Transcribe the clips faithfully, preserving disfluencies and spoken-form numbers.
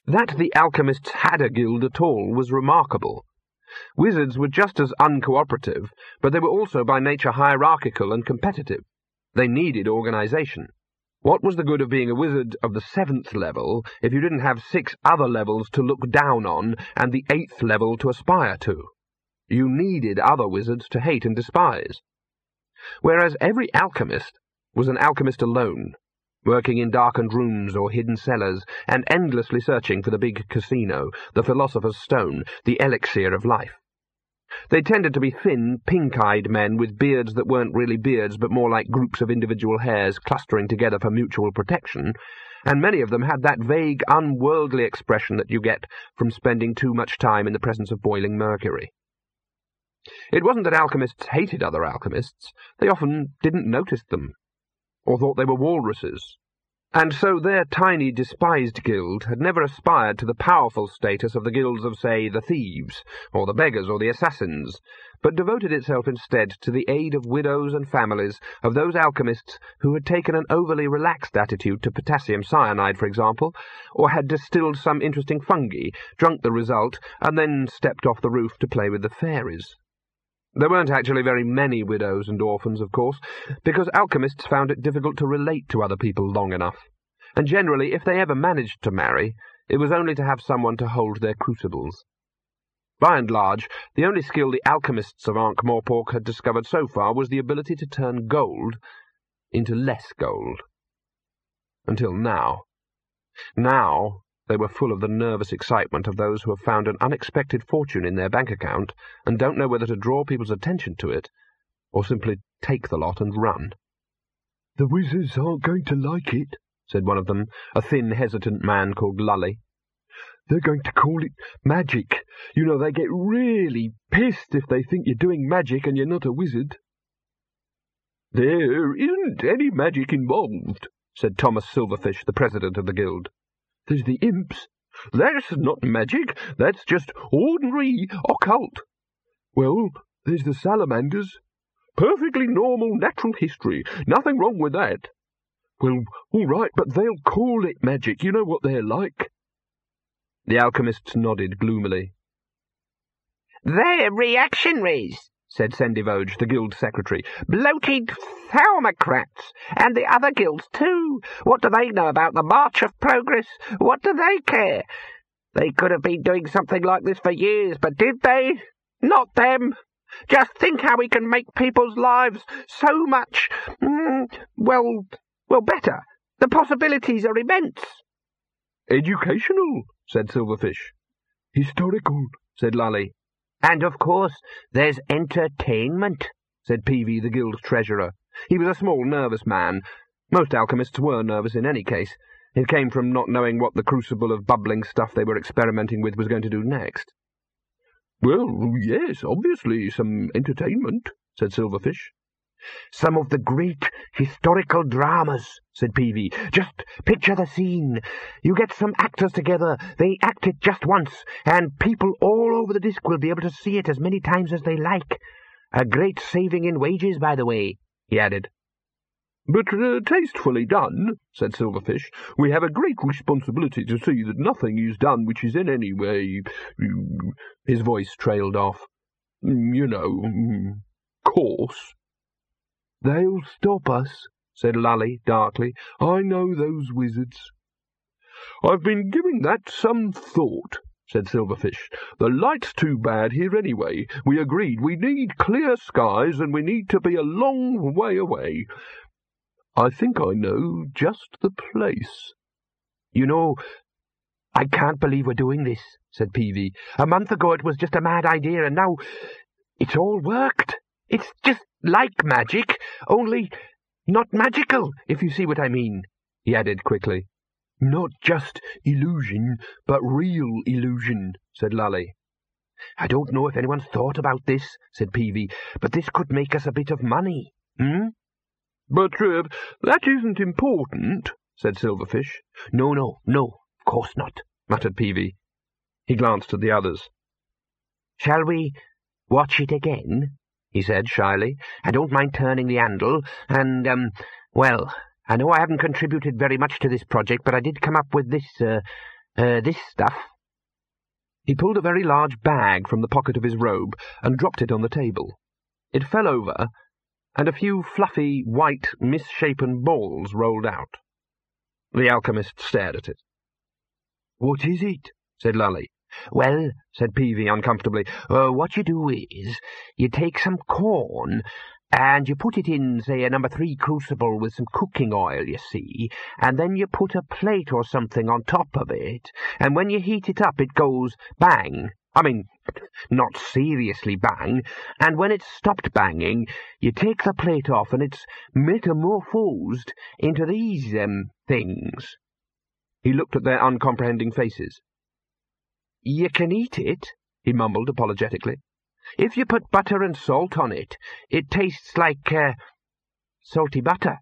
That the alchemists had a guild at all was remarkable. Wizards were just as uncooperative, but they were also by nature hierarchical and competitive. They needed organization. What was the good of being a wizard of the seventh level if you didn't have six other levels to look down on and the eighth level to aspire to? You needed other wizards to hate and despise. Whereas every alchemist was an alchemist alone, working in darkened rooms or hidden cellars, and endlessly searching for the big casino, the philosopher's stone, the elixir of life. They tended to be thin, pink-eyed men with beards that weren't really beards but more like groups of individual hairs clustering together for mutual protection, and many of them had that vague, unworldly expression that you get from spending too much time in the presence of boiling mercury. It wasn't that alchemists hated other alchemists. They often didn't notice them, or thought they were walruses, and so their tiny, despised guild had never aspired to the powerful status of the guilds of, say, the thieves, or the beggars, or the assassins, but devoted itself instead to the aid of widows and families of those alchemists who had taken an overly relaxed attitude to potassium cyanide, for example, or had distilled some interesting fungi, drunk the result, and then stepped off the roof to play with the fairies. There weren't actually very many widows and orphans, of course, because alchemists found it difficult to relate to other people long enough, and generally, if they ever managed to marry, it was only to have someone to hold their crucibles. By and large, the only skill the alchemists of Ankh-Morpork had discovered so far was the ability to turn gold into less gold. Until now. Now they were full of the nervous excitement of those who have found an unexpected fortune in their bank account and don't know whether to draw people's attention to it, or simply take the lot and run. "The wizards aren't going to like it," said one of them, a thin, hesitant man called Lully. "They're going to call it magic. You know, they get really pissed if they think you're doing magic and you're not a wizard." "There isn't any magic involved," said Thomas Silverfish, the president of the guild. "There's the imps." "That's not magic. That's just ordinary occult." "Well, there's the salamanders." "Perfectly normal natural history. Nothing wrong with that." "Well, all right, but they'll call it magic. You know what they're like." The alchemists nodded gloomily. "They're reactionaries," said Sendivoj, the guild secretary. "Bloated thaumakrats, and the other guilds too. What do they know about the March of Progress? What do they care? They could have been doing something like this for years, but did they? Not them. Just think how we can make people's lives so much, mm, well, well, better. The possibilities are immense." "Educational," said Silverfish. "Historical," said Lully. "And, of course, there's entertainment," said Peavy, the guild treasurer. He was a small, nervous man. Most alchemists were nervous in any case. It came from not knowing what the crucible of bubbling stuff they were experimenting with was going to do next. "Well, yes, obviously, some entertainment," said Silverfish. "Some of the great historical dramas," said Peavy. "Just picture the scene. You get some actors together, they act it just once, and people all over the disk will be able to see it as many times as they like. A great saving in wages, by the way," he added. "But uh, tastefully done," said Silverfish. "We have a great responsibility to see that nothing is done which is in any way—" His voice trailed off. "You know, coarse." "They'll stop us," said Lully darkly. "I know those wizards." "I've been giving that some thought," said Silverfish. "The light's too bad here anyway. We agreed we need clear skies and we need to be a long way away. I think I know just the place." "You know, I can't believe we're doing this," said Peavy. "A month ago it was just a mad idea, and now it's all worked. It's just like magic, only not magical, if you see what I mean," he added quickly. "Not just illusion, but real illusion," said Lully. "I don't know if anyone's thought about this," said Peavy, "but this could make us a bit of money, hmm?" "But uh, that isn't important," said Silverfish. "No, no, no, of course not," muttered Peavy. He glanced at the others. "Shall we watch it again?" he said shyly. "I don't mind turning the handle, and, um, well, I know I haven't contributed very much to this project, but I did come up with this, uh, Uh, this stuff. He pulled a very large bag from the pocket of his robe and dropped it on the table. It fell over, and a few fluffy, white, misshapen balls rolled out. The alchemist stared at it. "What is it?" said Lully. "Well," said Peavy uncomfortably, uh, what you do is, you take some corn, and you put it in, say, a number three crucible with some cooking oil, you see, and then you put a plate or something on top of it, and when you heat it up it goes bang. I mean, not seriously bang, and when it's stopped banging, you take the plate off and it's metamorphosed into these, um, things." He looked at their uncomprehending faces. "You can eat it," he mumbled apologetically. "If you put butter and salt on it, it tastes like, uh, salty butter."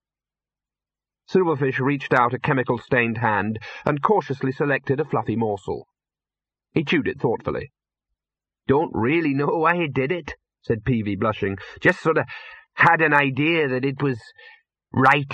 Silverfish reached out a chemical-stained hand and cautiously selected a fluffy morsel. He chewed it thoughtfully. "Don't really know why I did it," said Peavy, blushing. "Just sort of had an idea that it was right."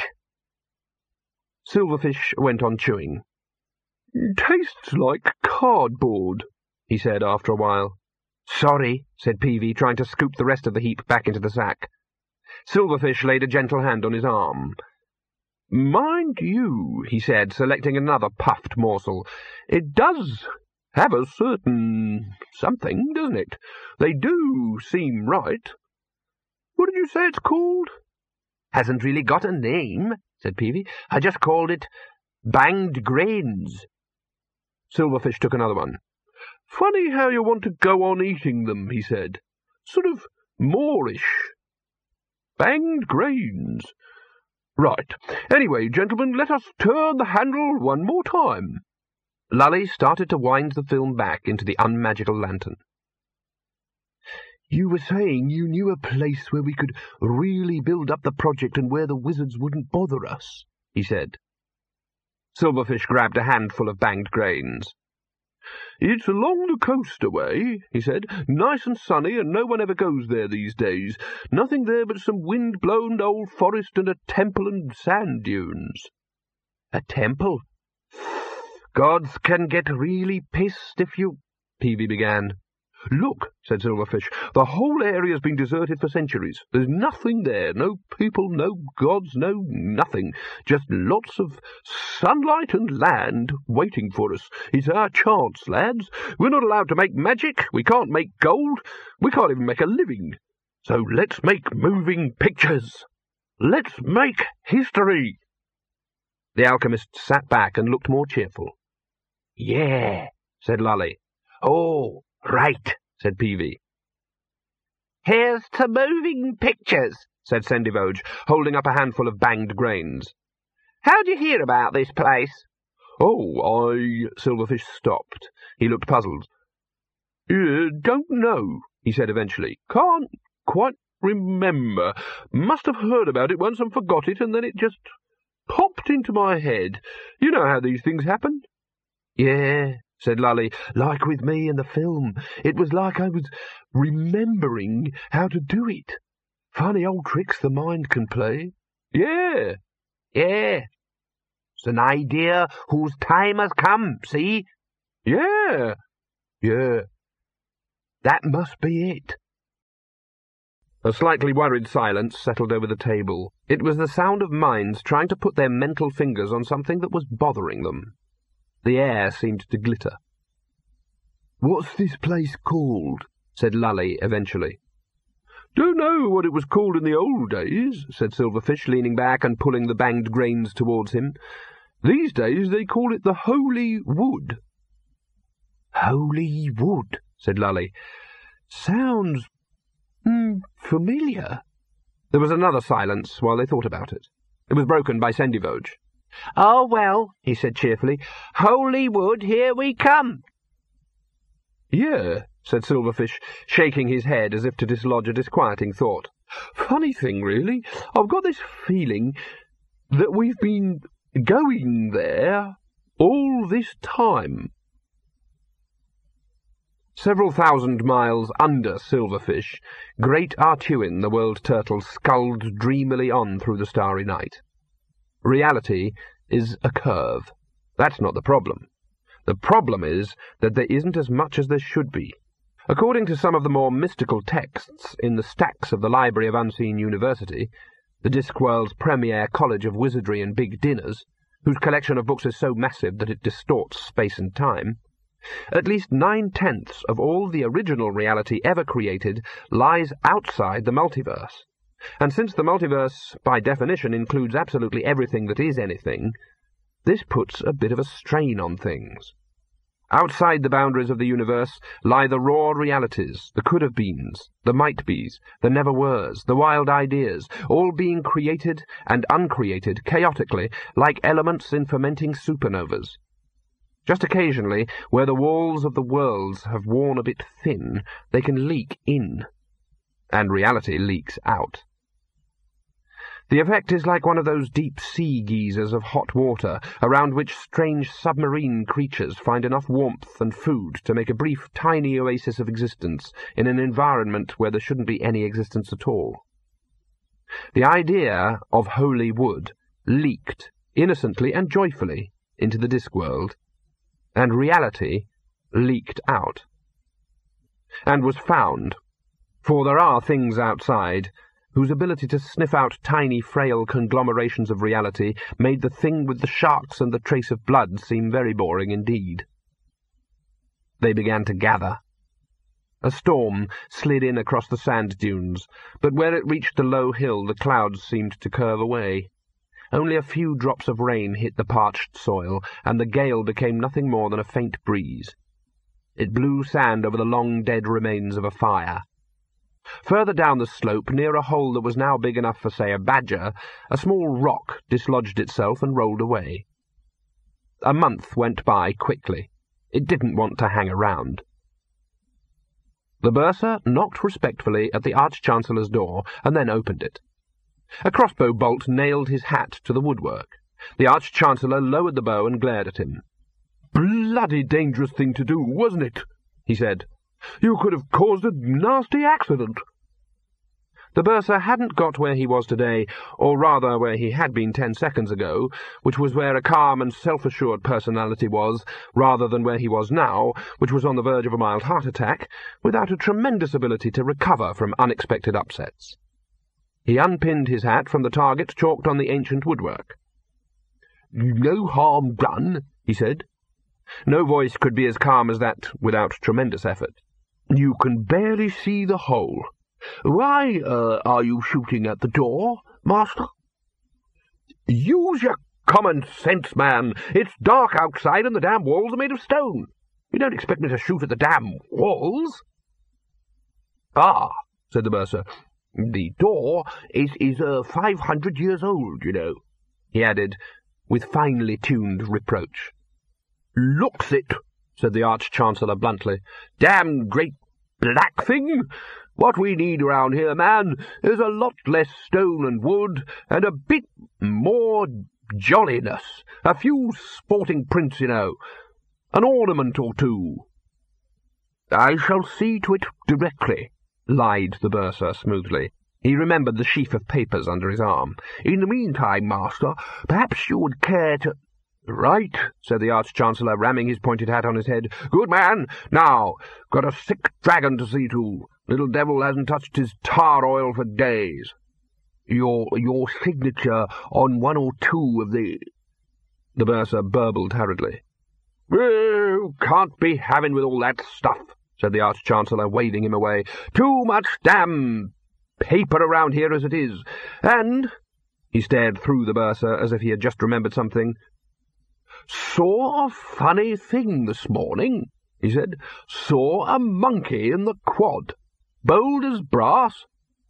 Silverfish went on chewing. "Tastes like cardboard," he said after a while. "Sorry," said Peavy, trying to scoop the rest of the heap back into the sack. Silverfish laid a gentle hand on his arm. "Mind you," he said, selecting another puffed morsel, "it does have a certain something, doesn't it? They do seem right. What did you say it's called?" "Hasn't really got a name," said Peavy. "I just called it banged grains." Silverfish took another one. "Funny how you want to go on eating them," he said. "Sort of Moorish. Banged grains. Right. Anyway, gentlemen, let us turn the handle one more time." Lully started to wind the film back into the unmagical lantern. "You were saying you knew a place where we could really build up the project and where the wizards wouldn't bother us," he said. Silverfish grabbed a handful of banged grains. "It's along the coast away," he said. "Nice and sunny, and no one ever goes there these days. Nothing there but some wind-blown old forest and a temple and sand dunes." "A temple? Gods can get really pissed if you—" Peavy began. "Look," said Silverfish, "the whole area's been deserted for centuries. There's nothing there, no people, no gods, no nothing. Just lots of sunlight and land waiting for us. It's our chance, lads. We're not allowed to make magic, we can't make gold, we can't even make a living. So let's make moving pictures. Let's make history." The alchemist sat back and looked more cheerful. "Yeah," said Lully. "Oh, right," said Peavy. "Here's to moving pictures," said Sendivoge, holding up a handful of banged grains. "How'd you hear about this place?" "Oh, I—" Silverfish stopped. He looked puzzled. Uh, "Don't know," he said eventually. "Can't quite remember. Must have heard about it once and forgot it, and then it just popped into my head. You know how these things happen?" "Yeah," said Lully, "like with me and the film. It was like I was remembering how to do it. Funny old tricks the mind can play." "Yeah, yeah. It's an idea whose time has come, see?" "Yeah, yeah. That must be it." A slightly worried silence settled over the table. It was the sound of minds trying to put their mental fingers on something that was bothering them. The air seemed to glitter. "What's this place called?" said Lully eventually. "Don't know what it was called in the old days," said Silverfish, leaning back and pulling the banged grains towards him. "These days they call it the Holy Wood." "Holy Wood," said Lully. "Sounds mm, familiar." There was another silence while they thought about it. It was broken by Sendivoge. "Oh, well," he said cheerfully, "Holy Wood, here we come." "Yeah," said Silverfish, shaking his head as if to dislodge a disquieting thought. "Funny thing, really. I've got this feeling that we've been going there all this time." Several thousand miles under Silverfish, great Artuin, the world turtle, sculled dreamily on through the starry night. Reality is a curve. That's not the problem. The problem is that there isn't as much as there should be. According to some of the more mystical texts in the stacks of the Library of Unseen University, the Discworld's premier college of wizardry and big dinners, whose collection of books is so massive that it distorts space and time, at least nine-tenths of all the original reality ever created lies outside the multiverse. And since the multiverse, by definition, includes absolutely everything that is anything, this puts a bit of a strain on things. Outside the boundaries of the universe lie the raw realities, the could-have-beens, the might-be's, the never-were's, the wild ideas, all being created and uncreated chaotically like elements in fermenting supernovas. Just occasionally, where the walls of the worlds have worn a bit thin, they can leak in, and reality leaks out. The effect is like one of those deep-sea geysers of hot water, around which strange submarine creatures find enough warmth and food to make a brief, tiny oasis of existence in an environment where there shouldn't be any existence at all. The idea of holy wood leaked, innocently and joyfully, into the Discworld, and reality leaked out. And was found, for there are things outside whose ability to sniff out tiny, frail conglomerations of reality made the thing with the sharks and the trace of blood seem very boring indeed. They began to gather. A storm slid in across the sand dunes, but where it reached the low hill the clouds seemed to curve away. Only a few drops of rain hit the parched soil, and the gale became nothing more than a faint breeze. It blew sand over the long dead remains of a fire. Further down the slope, near a hole that was now big enough for, say, a badger, a small rock dislodged itself and rolled away. A month went by quickly. It didn't want to hang around. The bursar knocked respectfully at the Arch-Chancellor's door, and then opened it. A crossbow bolt nailed his hat to the woodwork. The Arch-Chancellor lowered the bow and glared at him. "Bloody dangerous thing to do, wasn't it?" he said. "You could have caused a nasty accident." The bursar hadn't got where he was today, or rather where he had been ten seconds ago, which was where a calm and self-assured personality was, rather than where he was now, which was on the verge of a mild heart attack, without a tremendous ability to recover from unexpected upsets. He unpinned his hat from the target chalked on the ancient woodwork. "No harm done," he said. No voice could be as calm as that without tremendous effort. "You can barely see the hole. Why uh, are you shooting at the door, Master?" "Use your common sense, man. It's dark outside and the damn walls are made of stone. You don't expect me to shoot at the damn walls?" "Ah," said the bursar, "the door is, is uh, five hundred years old, you know," he added, with finely tuned reproach. "Looks it," said the Arch-Chancellor bluntly. "Damn great black thing! What we need around here, man, is a lot less stone and wood, and a bit more jolliness. A few sporting prints, you know. An ornament or two." "I shall see to it directly," lied the bursar smoothly. He remembered the sheaf of papers under his arm. "In the meantime, Master, perhaps you would care to—" "Right," said the Arch-Chancellor, ramming his pointed hat on his head. "Good man. Now, got a sick dragon to see to. Little devil hasn't touched his tar oil for days." Your your signature on one or two of the—" The bursar burbled hurriedly. "You can't be having with all that stuff," said the Arch-Chancellor, waving him away. "Too much damn paper around here as it is. And—" he stared through the bursar as if he had just remembered something. "Saw a funny thing this morning," he said. "Saw a monkey in the quad. Bold as brass."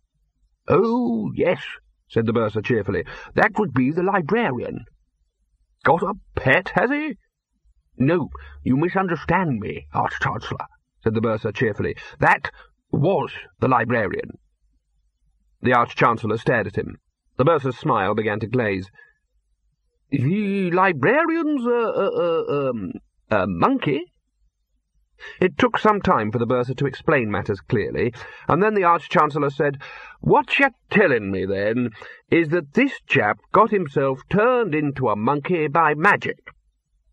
"Oh, yes," said the bursar cheerfully. "That would be the librarian." "Got a pet, has he?" "No, you misunderstand me, Arch-Chancellor," said the bursar cheerfully. "That was the librarian." The Arch-Chancellor stared at him. The bursar's smile began to glaze. "The librarian's a, a, a, um, a monkey?" It took some time for the bursar to explain matters clearly, and then the Arch-Chancellor said, "What you're telling me, then, is that this chap got himself turned into a monkey by magic."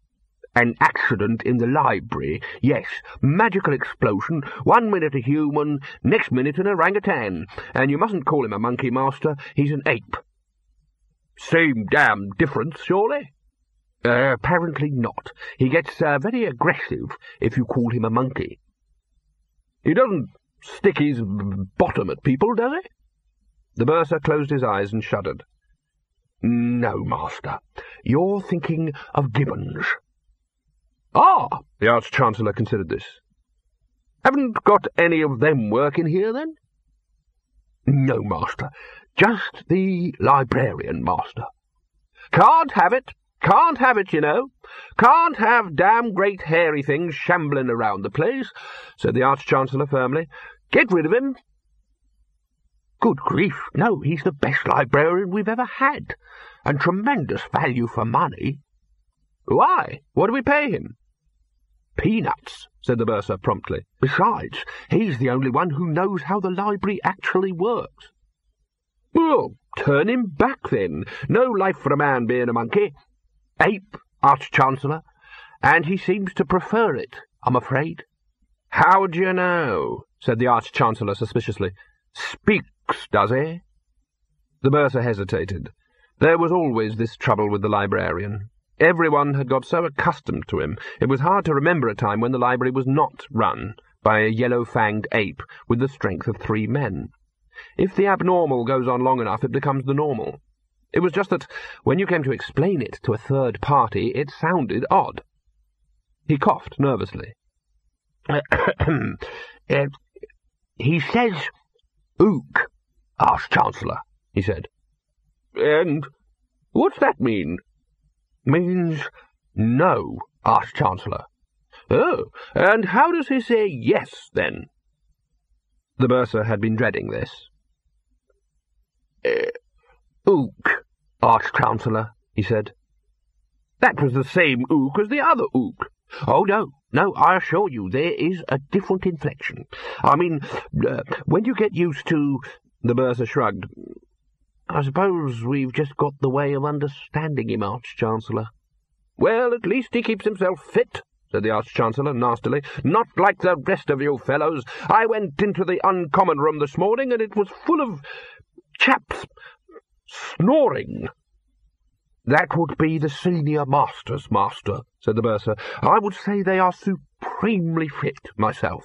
An accident in the library. Yes, magical explosion. One minute a human, next minute an orangutan. And you mustn't call him a monkey, Master. He's an ape. Same damn difference, surely? Uh, apparently not. He gets uh, very aggressive if you call him a monkey. He doesn't stick his bottom at people, does he? The bursar closed his eyes and shuddered. No, Master. You're thinking of gibbons. Ah, the Arch-Chancellor considered this. Haven't got any of them working here, then? No, Master. Just the librarian, Master. Can't have it. Can't have it, you know. Can't have damn great hairy things shambling around the place, said the Arch-Chancellor firmly. Get rid of him. Good grief, no, he's the best librarian we've ever had, and tremendous value for money. Why? What do we pay him? Peanuts, said the bursar promptly. Besides, he's the only one who knows how the library actually works. Well, turn him back, then. No life for a man being a monkey. Ape, Arch-Chancellor, and he seems to prefer it, I'm afraid. How do you know? Said the Arch-Chancellor suspiciously. Speaks, does he? The bursar hesitated. There was always this trouble with the librarian. Everyone had got so accustomed to him, it was hard to remember a time when the library was not run by a yellow-fanged ape with the strength of three men. If the abnormal goes on long enough, it becomes the normal. It was just that, when you came to explain it to a third party, it sounded odd. He coughed nervously. uh, he says, ook, Arch-Chancellor, he said. And what's that mean? Means no, Arch-Chancellor. Oh, and how does he say yes, then? The bursar had been dreading this. Uh, ook, Arch-Chancellor, he said. That was the same ook as the other ook. Oh, no, no, I assure you, there is a different inflection. I mean, uh, when you get used to... The bursar shrugged. I suppose we've just got the way of understanding him, Arch-Chancellor. Well, at least he keeps himself fit, said the Arch-Chancellor nastily. Not like the rest of you fellows. I went into the uncommon room this morning, and it was full of chaps snoring. That would be the senior masters, Master, said the bursar. I would say they are supremely fit, myself.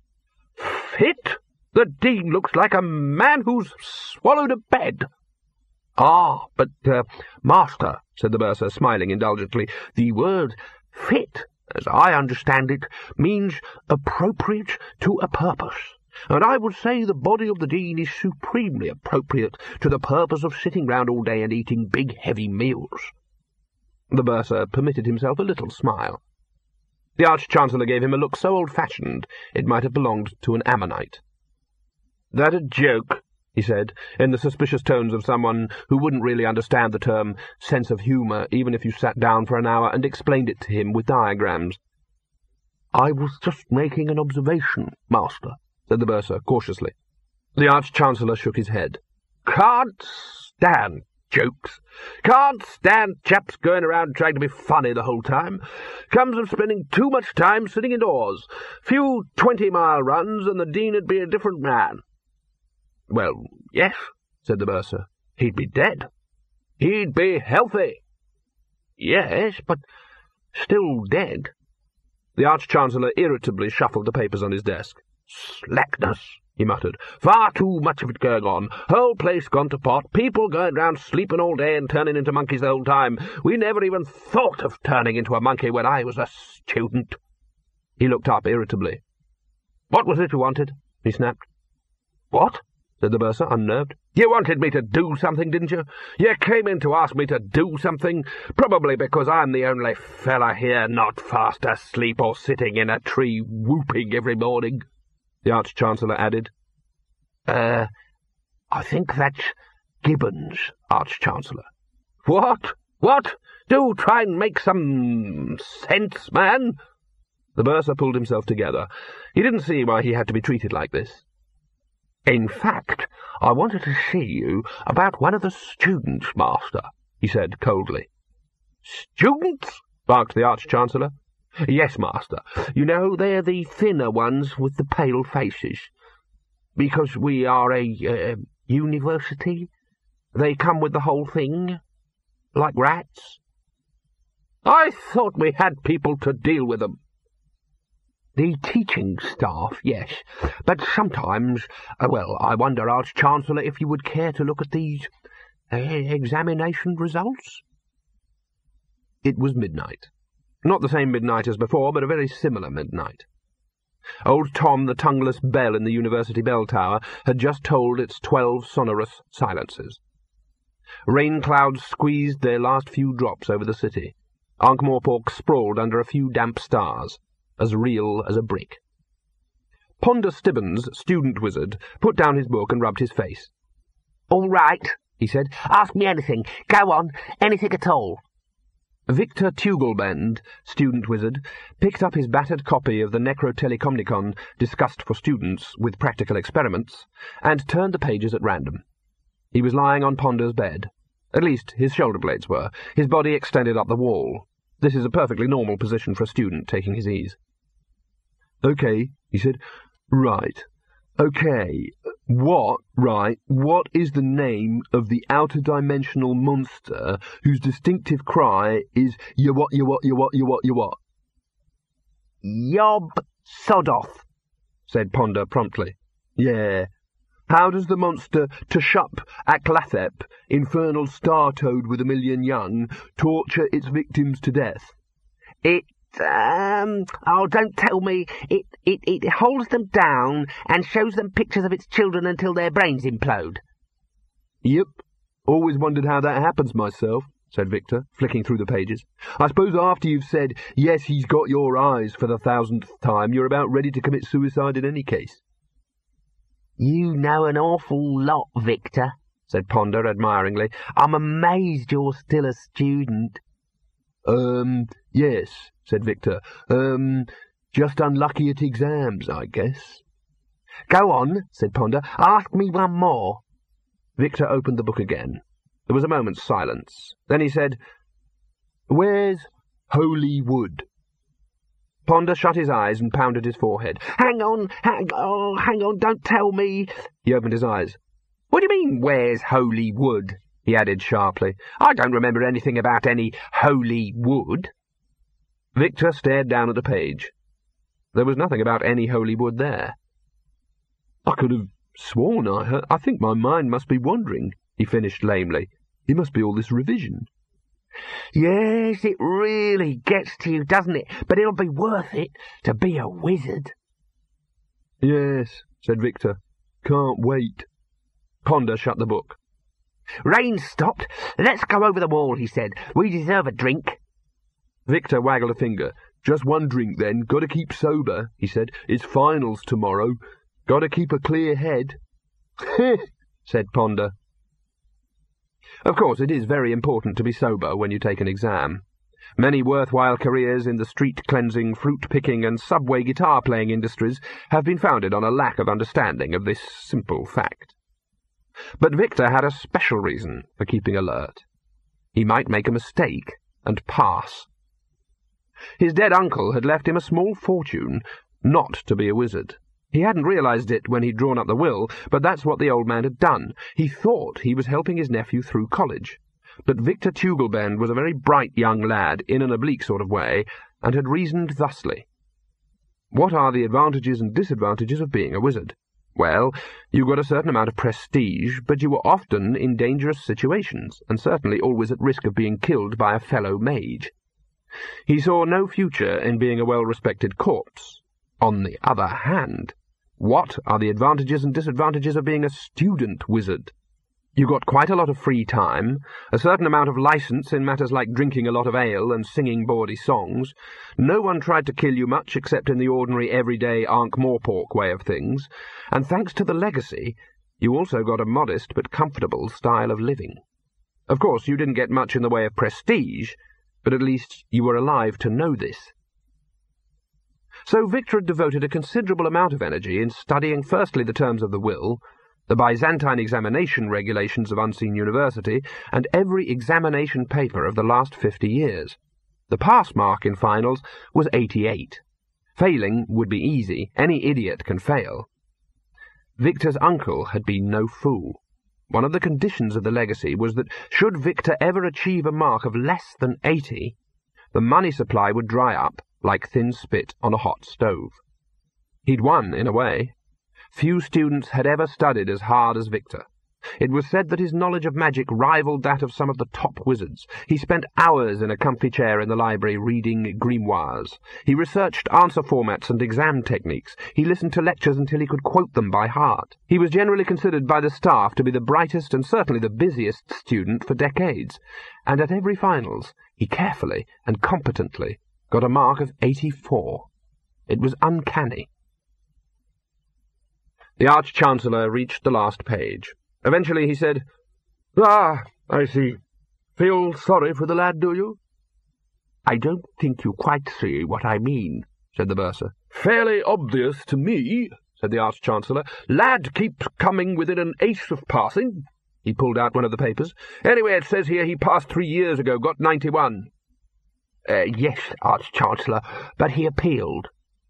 Fit? The Dean looks like a man who's swallowed a bed. Ah, but, uh, Master, said the bursar, smiling indulgently, the word fit, as I understand it, means appropriate to a purpose, and I would say the body of the Dean is supremely appropriate to the purpose of sitting round all day and eating big, heavy meals. The bursar permitted himself a little smile. The Arch-Chancellor gave him a look so old-fashioned it might have belonged to an Ammonite. That a joke? He said, in the suspicious tones of someone who wouldn't really understand the term sense of humour even if you sat down for an hour and explained it to him with diagrams. I was just making an observation, Master, said the bursar cautiously. The Arch-Chancellor shook his head. Can't stand jokes. Can't stand chaps going around trying to be funny the whole time. Comes of spending too much time sitting indoors. Few twenty-mile runs and the Dean would be a different man. Well, yes, said the bursar. He'd be dead. He'd be healthy. Yes, but still dead. The Arch-Chancellor irritably shuffled the papers on his desk. Slackness, he muttered. Far too much of it going on. Whole place gone to pot. People going round sleeping all day and turning into monkeys the whole time. We never even thought of turning into a monkey when I was a student. He looked up irritably. What was it you wanted? He snapped. What? Said the bursar, unnerved. You wanted me to do something, didn't you? You came in to ask me to do something, probably because I'm the only fella here not fast asleep or sitting in a tree whooping every morning, the Arch-Chancellor added. Uh, I think that's Gibbons, Arch-Chancellor. What? What? Do try and make some sense, man. The bursar pulled himself together. He didn't see why he had to be treated like this. In fact, I wanted to see you about one of the students, Master, he said coldly. Students? barked the Arch-Chancellor. Yes, master. You know, they're the thinner ones with the pale faces. Because we are a uh, university, they come with the whole thing, like rats. I thought we had people to deal with them. The teaching staff, yes, but sometimes, uh, well, I wonder, Arch-Chancellor, if you would care to look at these uh, examination results? It was midnight. Not the same midnight as before, but a very similar midnight. Old Tom, the tongueless bell in the university bell tower, had just tolled its twelve sonorous silences. Rain clouds squeezed their last few drops over the city. Ankh-Morpork sprawled under a few damp stars, as real as a brick. Ponder Stibbons, student wizard, put down his book and rubbed his face. All right, he said. Ask me anything. Go on, anything at all. Victor Tugelbend, student wizard, picked up his battered copy of the Necrotelecomnicon discussed for students with practical experiments, and turned the pages at random. He was lying on Ponder's bed. At least his shoulder blades were, his body extended up the wall. This is a perfectly normal position for a student taking his ease. Okay, he said. Right. Okay. What, right, what is the name of the outer-dimensional monster whose distinctive cry is you what, you what, you what, you what, you what? Yob Sodoth, said Ponder promptly. Yeah. How does the monster Tashup Aklathep, infernal star-toad with a million young, torture its victims to death? It, um, oh, don't tell me. It, it, it holds them down and shows them pictures of its children until their brains implode. Yep. Always wondered how that happens myself, said Victor, flicking through the pages. I suppose after you've said, yes, he's got your eyes for the thousandth time, you're about ready to commit suicide in any case. You know an awful lot, Victor, said Ponder admiringly. I'm amazed you're still a student. Um, yes, said Victor. Um, just unlucky at exams, I guess. Go on, said Ponder. Ask me one more. Victor opened the book again. There was a moment's silence. Then he said, Where's Holy Wood? Ponder shut his eyes and pounded his forehead. Hang on, hang on, hang on, don't tell me. He opened his eyes. What do you mean, where's Holy Wood? He added sharply. I don't remember anything about any holy wood. Victor stared down at the page. There was nothing about any holy wood there. I could have sworn I heard. I think my mind must be wandering, he finished lamely. It must be all this revision. Yes, it really gets to you, doesn't it? But it'll be worth it to be a wizard. Yes, said Victor. Can't wait. Ponder shut the book. Rain's stopped. Let's go over the wall, he said. We deserve a drink. Victor waggled a finger. Just one drink, then. Got to keep sober, he said. It's finals tomorrow. Got to keep a clear head. said Ponder. Of course, it is very important to be sober when you take an exam. Many worthwhile careers in the street-cleansing, fruit-picking and subway guitar-playing industries have been founded on a lack of understanding of this simple fact. But Victor had a special reason for keeping alert. He might make a mistake and pass. His dead uncle had left him a small fortune, not to be a wizard. He hadn't realized it when he'd drawn up the will, but that's what the old man had done. He thought he was helping his nephew through college. But Victor Tugelbend was a very bright young lad, in an oblique sort of way, and had reasoned thusly. What are the advantages and disadvantages of being a wizard? Well, you got a certain amount of prestige, but you were often in dangerous situations, and certainly always at risk of being killed by a fellow mage. He saw no future in being a well-respected corpse. On the other hand, what are the advantages and disadvantages of being a student wizard? You got quite a lot of free time, a certain amount of license in matters like drinking a lot of ale and singing bawdy songs. No one tried to kill you much except in the ordinary everyday Ankh-Morpork way of things, and thanks to the legacy, you also got a modest but comfortable style of living. Of course, you didn't get much in the way of prestige, but at least you were alive to know this. So Victor had devoted a considerable amount of energy in studying firstly the terms of the will, the Byzantine examination regulations of Unseen University, and every examination paper of the last fifty years. The pass mark in finals was eighty-eight. Failing would be easy. Any idiot can fail. Victor's uncle had been no fool. One of the conditions of the legacy was that should Victor ever achieve a mark of less than eighty, the money supply would dry up like thin spit on a hot stove. He'd won, in a way. Few students had ever studied as hard as Victor. It was said that his knowledge of magic rivaled that of some of the top wizards. He spent hours in a comfy chair in the library reading grimoires. He researched answer formats and exam techniques. He listened to lectures until he could quote them by heart. He was generally considered by the staff to be the brightest and certainly the busiest student for decades, and at every finals he carefully and competently got a mark of eighty-four. It was uncanny. The Arch-Chancellor reached the last page. Eventually he said, "Ah, I see. Feel sorry for the lad, do you?" "I don't think you quite see what I mean," said the bursar. "Fairly obvious to me," said the Arch-Chancellor. "Lad keeps coming within an ace of passing." He pulled out one of the papers. "Anyway, it says here he passed three years ago, got ninety-one. Uh, yes, Arch-Chancellor, but he appealed."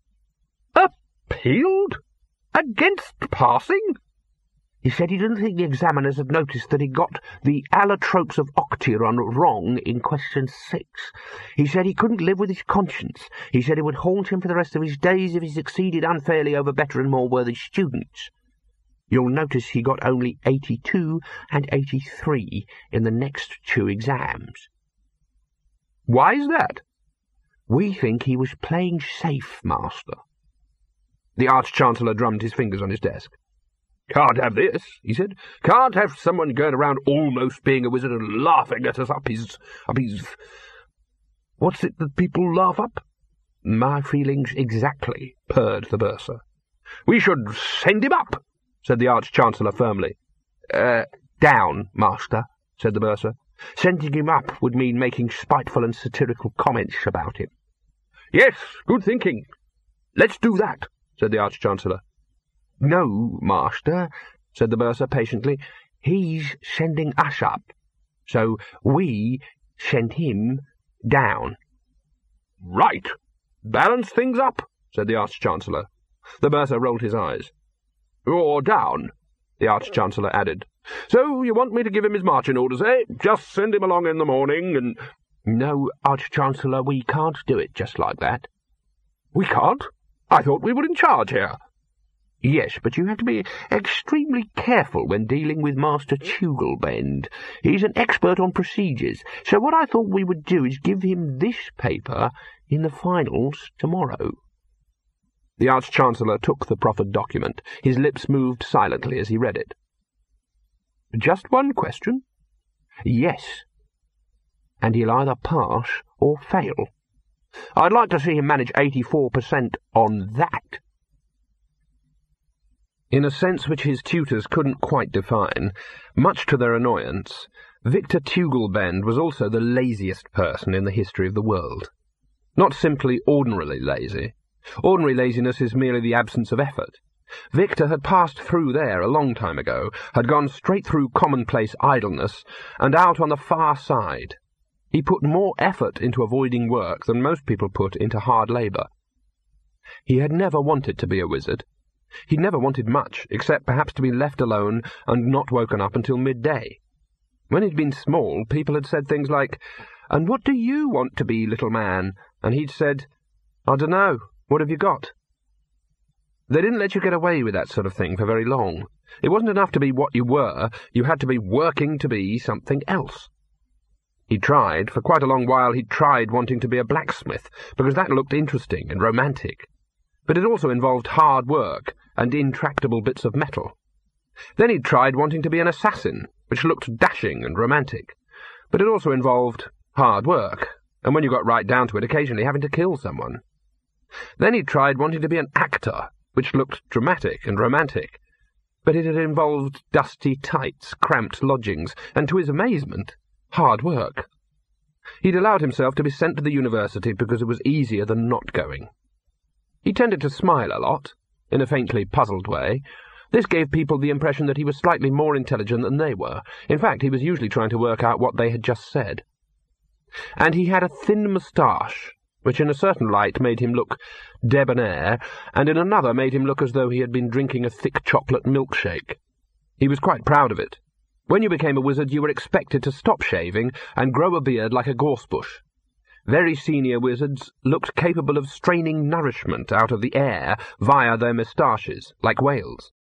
"Appealed? Against passing?" He said he didn't think the examiners had noticed that he got the allotropes of Octeron wrong in question six. He said he couldn't live with his conscience. He said it would haunt him for the rest of his days if he succeeded unfairly over better and more worthy students. You'll notice he got only eighty-two and eighty-three in the next two exams. "Why's that?" "We think he was playing safe, Master." The Arch-Chancellor drummed his fingers on his desk. "Can't have this," he said. "Can't have someone going around almost being a wizard and laughing at us up his... up his... What's it that people laugh up?" "My feelings exactly," purred the bursar. "We should send him up," said the Arch-Chancellor firmly. Uh, down, Master," said the bursar. "Sending him up would mean making spiteful and satirical comments about him." "Yes, good thinking. Let's do that," said the Arch-Chancellor. "No, Master," said the bursar patiently. "He's sending us up, so we send him down." "Right. Balance things up," said the Arch-Chancellor. The bursar rolled his eyes. "Or down," the Arch-Chancellor added. "So you want me to give him his marching orders, eh? Just send him along in the morning and—" "No, Arch-Chancellor, we can't do it just like that." "We can't? I thought we were in charge here." "Yes, but you have to be extremely careful when dealing with Master Tugelbend. He's an expert on procedures, so what I thought we would do is give him this paper in the finals tomorrow." The Arch-Chancellor took the proffered document. His lips moved silently as he read it. "Just one question?" "Yes. And he'll either pass or fail. I'd like to see him manage eighty-four percent on that." In a sense which his tutors couldn't quite define, much to their annoyance, Victor Tugelbend was also the laziest person in the history of the world. Not simply ordinarily lazy. Ordinary laziness is merely the absence of effort. Victor had passed through there a long time ago, had gone straight through commonplace idleness, and out on the far side. He put more effort into avoiding work than most people put into hard labour. He had never wanted to be a wizard. He'd never wanted much, except perhaps to be left alone and not woken up until midday. When he'd been small, people had said things like, "And what do you want to be, little man?" And he'd said, "I dunno. What have you got?" They didn't let you get away with that sort of thing for very long. It wasn't enough to be what you were, you had to be working to be something else. He tried, for quite a long while he'd tried wanting to be a blacksmith, because that looked interesting and romantic. But it also involved hard work and intractable bits of metal. Then he'd tried wanting to be an assassin, which looked dashing and romantic. But it also involved hard work, and when you got right down to it, occasionally having to kill someone. Then he'd tried wanting to be an actor, which looked dramatic and romantic. But it had involved dusty tights, cramped lodgings, and, to his amazement, hard work. He'd allowed himself to be sent to the university because it was easier than not going. He tended to smile a lot, in a faintly puzzled way. This gave people the impression that he was slightly more intelligent than they were. In fact, he was usually trying to work out what they had just said. and he had a thin moustache, which in a certain light made him look debonair, and in another made him look as though he had been drinking a thick chocolate milkshake. He was quite proud of it. When you became a wizard, you were expected to stop shaving and grow a beard like a gorsebush. Very senior wizards looked capable of straining nourishment out of the air via their moustaches, like whales.